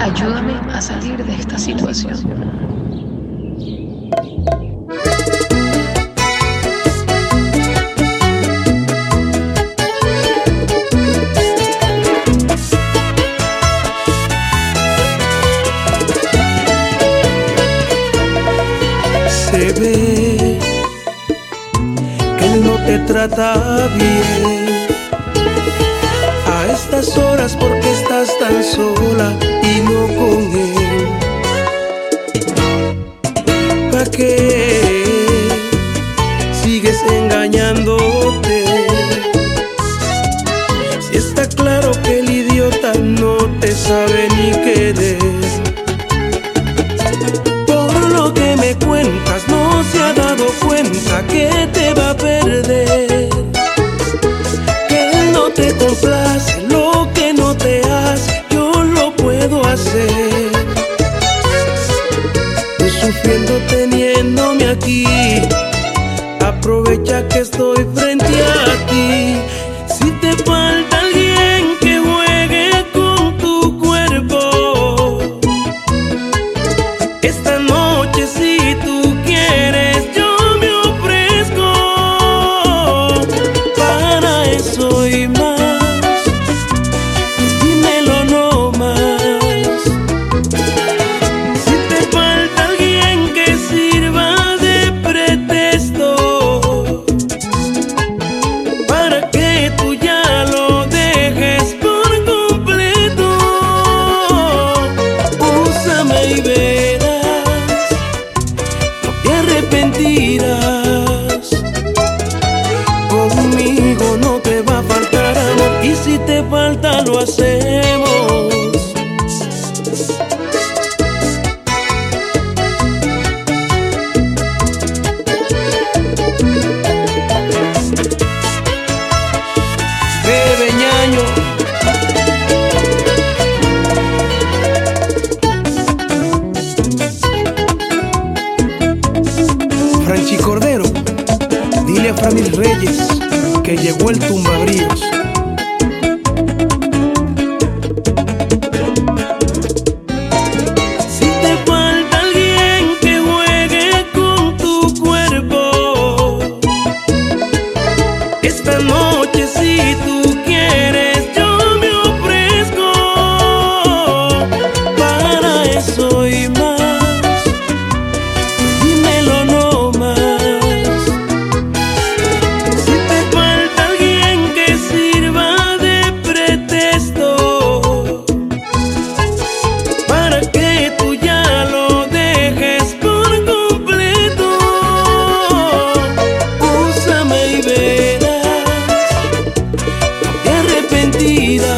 Ayúdame a salir de esta situación. Se ve que él no te trata bien a estas horas porque estás tan sola y no con él. ¿Pa' qué sigues engañándote? Si está claro que el idiota no te sabe ni querer. Me cuentas, no se ha dado cuenta que te va a perder, que él no te complace, lo que no te hace, yo lo puedo hacer. Estoy sufriendo teniéndome aquí, aprovecha que estoy frente a ti. Si te falta alguien que juegue con tu cuerpo, esta noche si tú quieres yo me ofrezco. Para eso y más, dímelo no más. Si te falta alguien que sirva de pretexto para que tú ya lo dejes por completo, úsame y verás, te arrepentirás. Conmigo no te va a faltar amor, y si te falta lo hacemos. Bebe ñaño. Franchi Cordero, dile a Framil Reyes que llegó el tumbabríos. Si te falta alguien que juegue con tu cuerpo, esta noche si tú quieres yo me ofrezco. Para eso y más, dímelo no más. Si te falta alguien que sirva de pretexto para que tú ya lo dejes por completo, úsame y verás, te arrepentirás.